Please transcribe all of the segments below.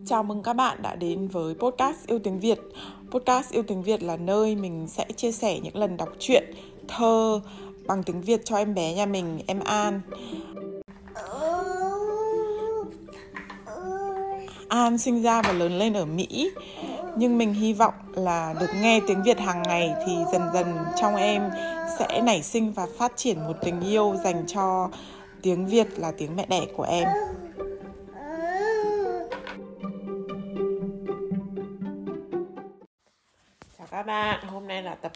Chào mừng các bạn đã đến với podcast Yêu Tiếng Việt. Podcast Yêu Tiếng Việt là nơi mình sẽ chia sẻ những lần đọc truyện, thơ bằng tiếng Việt cho em bé nhà mình, em An. An sinh ra và lớn lên ở Mỹ, nhưng mình hy vọng là được nghe tiếng Việt hàng ngày thì dần dần trong em sẽ nảy sinh và phát triển một tình yêu dành cho tiếng Việt là tiếng mẹ đẻ của em. Chào các bạn, hôm nay là tập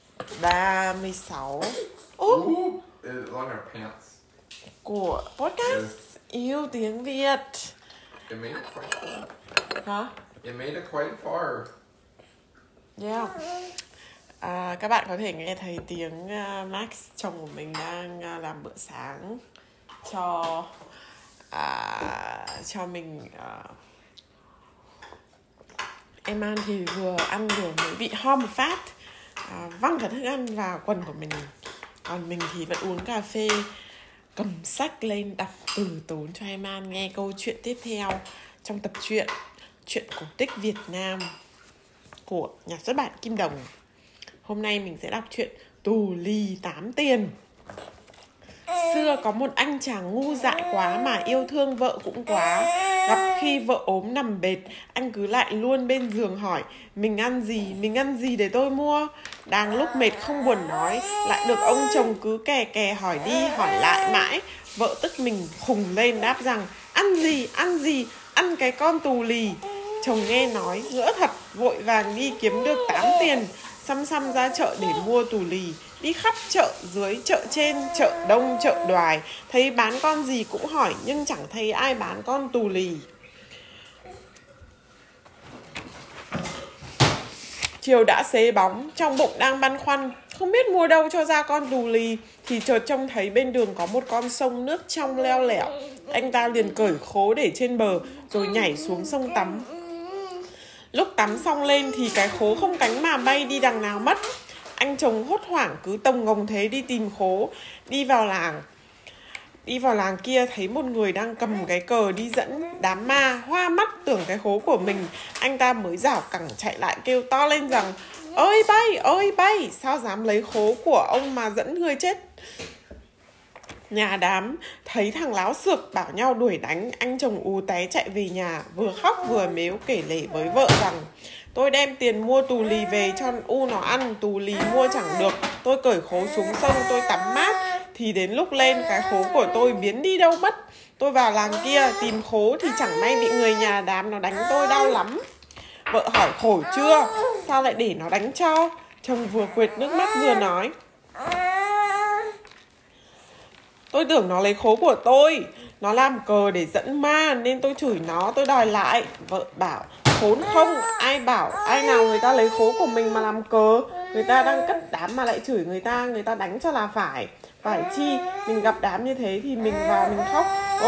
36 của podcast Yêu Tiếng Việt. It made it quite far. Hả? It made it quite far. Yeah. Các bạn có thể nghe thấy tiếng Max, chồng của mình đang làm bữa sáng cho mình. Em An thì vừa ăn vừa mới bị ho một phát, văng cả thức ăn vào quần của mình. Còn mình thì vẫn uống cà phê, cầm sách lên đọc từ tốn cho em An nghe câu chuyện tiếp theo trong tập truyện cổ tích Việt Nam của nhà xuất bản Kim Đồng. Hôm nay mình sẽ đọc chuyện Tù Lì 8 Tiền. Xưa có một anh chàng ngu dại quá mà yêu thương vợ cũng quá. Gặp khi vợ ốm nằm bệt, anh cứ lại luôn bên giường hỏi: mình ăn gì để tôi mua. Đang lúc mệt không buồn nói, lại được ông chồng cứ kè kè hỏi đi hỏi lại mãi. Vợ tức mình khùng lên đáp rằng: ăn gì, ăn cái con tù lì. Chồng nghe nói ngỡ thật, vội vàng đi kiếm được 8 tiền, xăm ra chợ để mua tù lì. Đi khắp chợ dưới, chợ trên, chợ đông, chợ đoài, thấy bán con gì cũng hỏi, nhưng chẳng thấy ai bán con tù lì. Chiều đã xế bóng, trong bụng đang băn khoăn, không biết mua đâu cho ra con tù lì, thì chợt trông thấy bên đường có một con sông nước trong leo lẻo. Anh ta liền cởi khố để trên bờ, rồi nhảy xuống sông tắm. Lúc tắm xong lên thì cái khố không cánh mà bay đi đằng nào mất. Anh chồng hốt hoảng cứ tông ngồng thế đi tìm khố. Đi vào làng kia thấy một người đang cầm cái cờ đi dẫn đám ma, hoa mắt tưởng cái khố của mình. Anh ta mới rảo cẳng chạy lại kêu to lên rằng: ơi bay, sao dám lấy khố của ông mà dẫn người chết. Nhà đám thấy thằng láo xược bảo nhau đuổi đánh. Anh chồng ù té chạy về nhà, vừa khóc vừa mếu kể lể với vợ rằng: tôi đem tiền mua tù lì về cho u nó ăn, tù lì mua chẳng được. Tôi cởi khố xuống sông tôi tắm mát, thì đến lúc lên cái khố của tôi biến đi đâu mất. Tôi vào làng kia tìm khố thì chẳng may bị người nhà đám nó đánh tôi đau lắm. Vợ hỏi khổ chưa, sao lại để nó đánh cho. Chồng vừa quệt nước mắt vừa nói: tôi tưởng nó lấy khố của tôi, nó làm cờ để dẫn ma nên tôi chửi nó, tôi đòi lại. Vợ bảo: khốn không, ai bảo ai nào người ta lấy khố của mình mà làm cờ. Người ta đang cất đám mà lại chửi người ta đánh cho là phải. Phải chi, mình gặp đám như thế thì mình vào mình khóc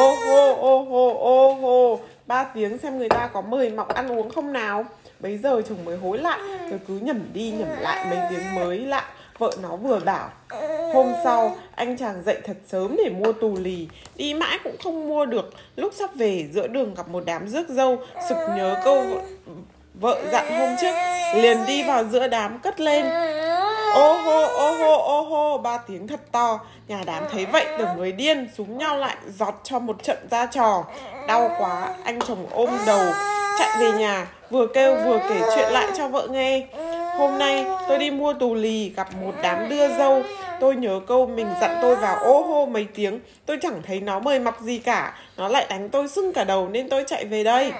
ô hô 3 tiếng xem người ta có mời mọc ăn uống không nào. Bấy giờ chồng mới hối lại, rồi cứ nhẩm đi nhẩm lại mấy tiếng mới lạ. Vợ nó vừa bảo. Hôm sau, anh chàng dậy thật sớm để mua tù lì. Đi mãi cũng không mua được. Lúc sắp về, giữa đường gặp một đám rước dâu. Sực nhớ câu vợ dặn hôm trước, liền đi vào giữa đám cất lên: ô hô 3 tiếng thật to. Nhà đám thấy vậy tưởng người điên, súng nhau lại giọt cho một trận ra trò. Đau quá, anh chồng ôm đầu chạy về nhà, vừa kêu vừa kể chuyện lại cho vợ nghe. Hôm nay tôi đi mua tù lì, gặp một đám đưa dâu. Tôi nhớ câu mình dặn tôi vào ô hô mấy tiếng. Tôi chẳng thấy nó mời mọc gì cả, nó lại đánh tôi sưng cả đầu nên tôi chạy về đây.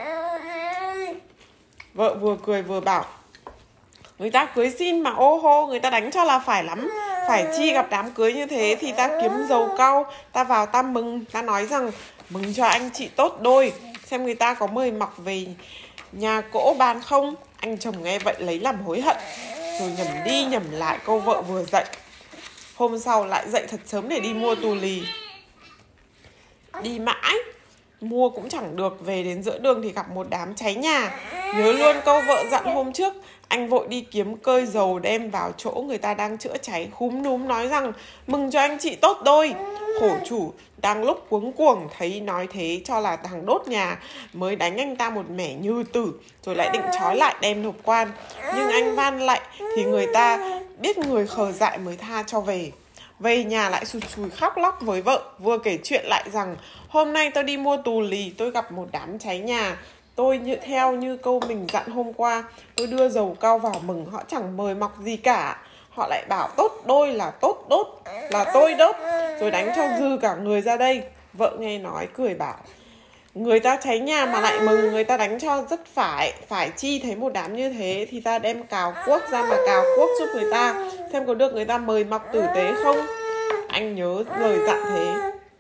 Vợ vừa cười vừa bảo: người ta cưới xin mà ô hô, người ta đánh cho là phải lắm. Phải chi gặp đám cưới như thế thì ta kiếm dầu cau, ta vào ta mừng, ta nói rằng mừng cho anh chị tốt đôi, xem người ta có mời mọc về nhà cỗ bàn không. Anh chồng nghe vậy lấy làm hối hận, rồi nhẩm đi nhẩm lại câu vợ vừa dạy. Hôm sau lại dậy thật sớm để đi mua tù lì. Đi mãi mua cũng chẳng được, về đến giữa đường thì gặp một đám cháy nhà. Nhớ luôn câu vợ dặn hôm trước, Anh vội đi kiếm cơi dầu đem vào chỗ người ta đang chữa cháy, húm núm nói rằng mừng cho anh chị tốt đôi. Khổ chủ đang lúc cuống cuồng thấy nói thế cho là thằng đốt nhà, mới đánh anh ta một mẻ như tử, rồi lại định trói lại đem nộp quan. Nhưng anh van lạy thì người ta biết người khờ dại mới tha cho về. Về nhà lại sụt sùi khóc lóc với vợ, vừa kể chuyện lại rằng hôm nay tôi đi mua tù lì, tôi gặp một đám cháy nhà. Tôi theo như câu mình dặn hôm qua, tôi đưa dầu cao vào mừng, họ chẳng mời mọc gì cả. Họ lại bảo tốt đôi là tốt đốt, là tôi đốt, rồi đánh cho dư cả người ra đây. Vợ nghe nói cười bảo, người ta cháy nhà mà lại mừng, người ta đánh cho rất phải chi thấy một đám như thế thì ta đem cào cuốc ra mà cào cuốc giúp người ta, xem có được người ta mời mọc tử tế không. Anh nhớ lời dặn thế.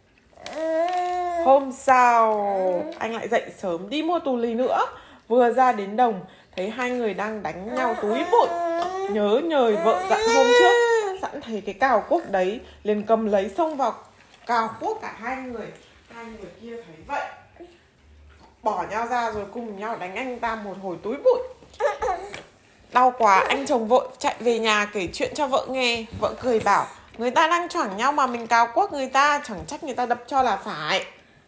Hôm sau anh lại dậy sớm đi mua tù lì nữa. Vừa ra đến đồng thấy hai người đang đánh nhau túi bụi. Nhớ nhời vợ dặn hôm trước, sẵn thấy cái cào cuốc đấy, liền cầm lấy xông vào cào cuốc cả hai người. Hai người kia thấy vậy bỏ nhau ra rồi cùng nhau đánh anh ta một hồi túi bụi. Đau quá, anh chồng vội chạy về nhà kể chuyện cho vợ nghe. Vợ cười bảo, người ta đang choảng nhau mà mình cào cuốc người ta, chẳng trách người ta đập cho là phải.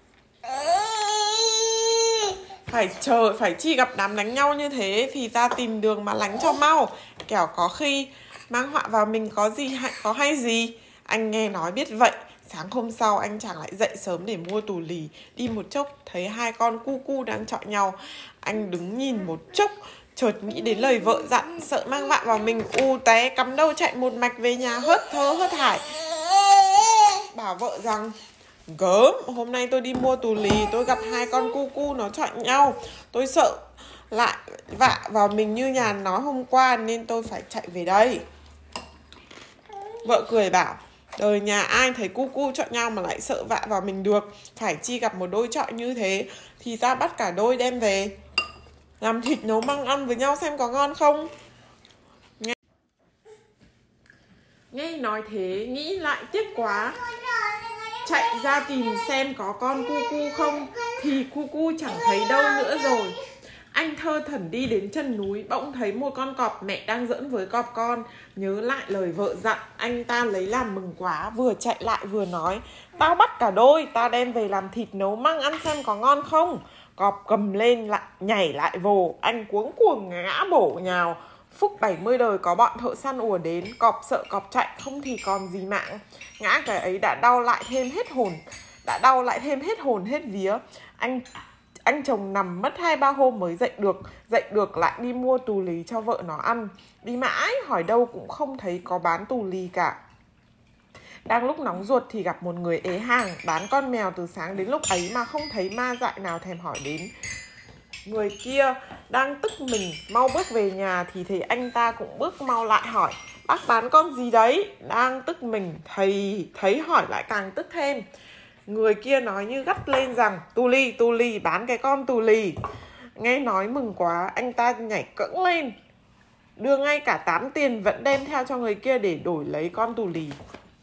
Phải chi gặp đám đánh nhau như thế thì ta tìm đường mà lánh cho mau, kẻo có khi mang họa vào mình có hay gì. Anh nghe nói biết vậy, sáng hôm sau anh chàng lại dậy sớm để mua tù lì. Đi một chốc thấy hai con cu cu đang chọi nhau. Anh đứng nhìn một chốc, chợt nghĩ đến lời vợ dặn, sợ mang vạ vào mình, té cắm đầu chạy một mạch về nhà hớt thơ hớt hải. Bảo vợ rằng gớm, hôm nay tôi đi mua tù lì, tôi gặp hai con cu cu nó chọi nhau. Tôi sợ lại vạ vào mình như nhà nói hôm qua nên tôi phải chạy về đây. Vợ cười bảo, đời nhà ai thấy cu cu chọi nhau mà lại sợ vạ vào mình được. Phải chi gặp một đôi chọi như thế thì ta bắt cả đôi đem về làm thịt nấu măng ăn với nhau xem có ngon không. Nghe nói thế nghĩ lại tiếc quá, chạy ra tìm xem có con cu cu không thì cu cu chẳng thấy đâu nữa rồi. Anh thơ thẩn đi đến chân núi, bỗng thấy một con cọp mẹ đang giỡn với cọp con. Nhớ lại lời vợ dặn, anh ta lấy làm mừng quá, vừa chạy lại vừa nói, tao bắt cả đôi, ta đem về làm thịt nấu măng ăn xem có ngon không. Cọp cầm lên lại nhảy lại vồ, anh cuống cuồng ngã bổ nhào. Phúc 70 đời có bọn thợ săn ùa đến, cọp sợ cọp chạy không thì còn gì mạng. Ngã cái ấy đã đau lại thêm hết hồn hết vía. Anh chồng nằm mất 2-3 hôm mới dậy được lại đi mua tù lì cho vợ nó ăn. Đi mãi hỏi đâu cũng không thấy có bán tù lì cả. Đang lúc nóng ruột thì gặp một người ế hàng bán con mèo từ sáng đến lúc ấy mà không thấy ma dại nào thèm hỏi đến. Người kia đang tức mình mau bước về nhà thì thấy anh ta cũng bước mau lại hỏi, bác bán con gì đấy? Đang tức mình thấy hỏi lại càng tức thêm. Người kia nói như gắt lên rằng tù lì, bán cái con tù lì. Nghe nói mừng quá, anh ta nhảy cẫng lên, đưa ngay cả 8 tiền vẫn đem theo cho người kia để đổi lấy con tù lì.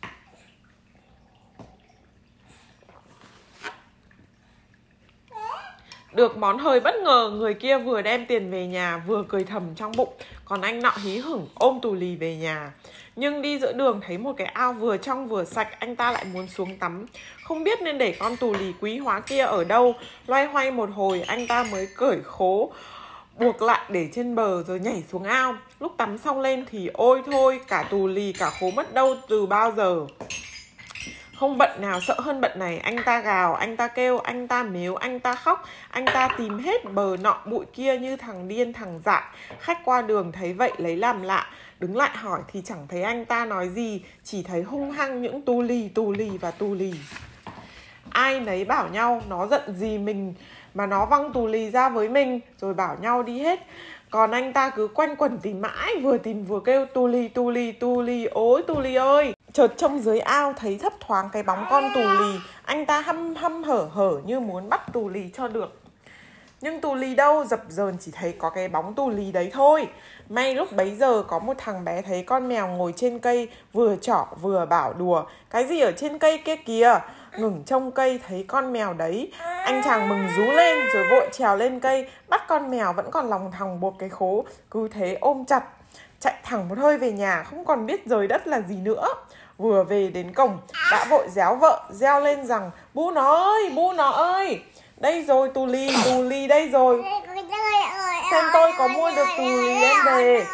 Được món hơi bất ngờ, người kia vừa đem tiền về nhà vừa cười thầm trong bụng. Còn anh nọ hí hửng ôm tù lì về nhà. Nhưng đi giữa đường thấy một cái ao vừa trong vừa sạch, anh ta lại muốn xuống tắm. Không biết nên để con tù lì quý hóa kia ở đâu. Loay hoay một hồi anh ta mới cởi khố buộc lại để trên bờ rồi nhảy xuống ao. Lúc tắm xong lên thì ôi thôi, cả tù lì cả khố mất đâu từ bao giờ. Không bận nào sợ hơn bận này, anh ta gào, anh ta kêu, anh ta mếu, anh ta khóc, anh ta tìm hết bờ nọ bụi kia như thằng điên thằng dại. Khách qua đường thấy vậy lấy làm lạ, đứng lại hỏi thì chẳng thấy anh ta nói gì, chỉ thấy hung hăng những tù lì và tù lì. Ai nấy bảo nhau nó giận gì mình mà nó văng tù lì ra với mình, rồi bảo nhau đi hết. Còn anh ta cứ quanh quẩn tìm mãi, vừa tìm vừa kêu tù lì, ôi tù lì ơi. Chợt trông dưới ao thấy thấp thoáng cái bóng con tù lì, anh ta hăm hở như muốn bắt tù lì cho được. Nhưng tù lì đâu, dập dờn chỉ thấy có cái bóng tù lì đấy thôi. May lúc bấy giờ có một thằng bé thấy con mèo ngồi trên cây, vừa trỏ vừa bảo đùa, cái gì ở trên cây kia kìa. ngừng trông cây thấy con mèo đấy. Anh chàng mừng rú lên rồi vội trèo lên cây, bắt con mèo vẫn còn lòng thòng buộc cái khố. Cứ thế ôm chặt, chạy thẳng một hơi về nhà, không còn biết rời đất là gì nữa. Vừa về đến cổng, đã vội réo vợ, reo lên rằng: Bu nó ơi, đây rồi tù lì đây rồi. Xem tôi có mua được tù lì đem về.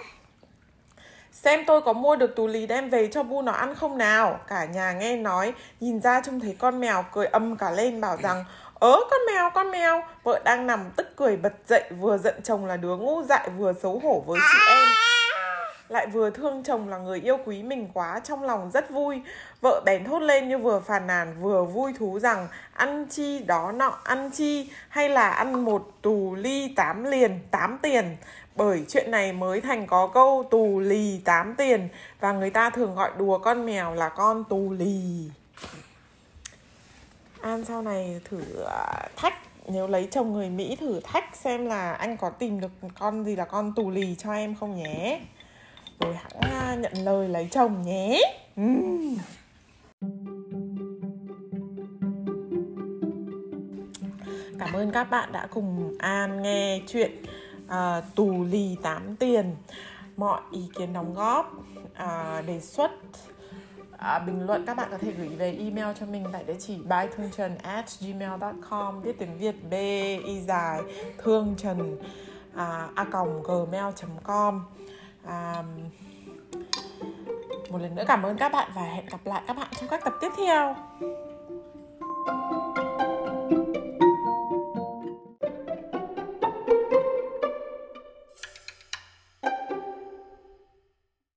Xem tôi có mua được tù lì đem về cho Bu nó ăn không nào. Cả nhà nghe nói, nhìn ra trông thấy con mèo, cười ầm cả lên bảo rằng: con mèo. Vợ đang nằm tức cười bật dậy, vừa giận chồng là đứa ngu dại, vừa xấu hổ với chị em, lại vừa thương chồng là người yêu quý mình quá, trong lòng rất vui. Vợ bèn thốt lên như vừa phàn nàn vừa vui thú rằng: ăn chi đó nọ, ăn chi, hay là ăn một tù ly 8 tiền. Bởi chuyện này mới thành có câu tù lì 8 tiền, và người ta thường gọi đùa con mèo là con tù lì. An sau này thử thách, nếu lấy chồng người Mỹ thử thách xem là anh có tìm được con gì là con tù lì cho em không nhé. Rồi hãng nhận lời lấy chồng nhé. Cảm ơn các bạn đã cùng An nghe chuyện tù lì 8 tiền. Mọi ý kiến đóng góp, đề xuất, bình luận các bạn có thể gửi về email cho mình tại địa chỉ bythương-trần@gmail.com, viết tiếng Việt B Y dài thương trần @gmail.com. Một lần nữa cảm ơn các bạn và hẹn gặp lại các bạn trong các tập tiếp theo.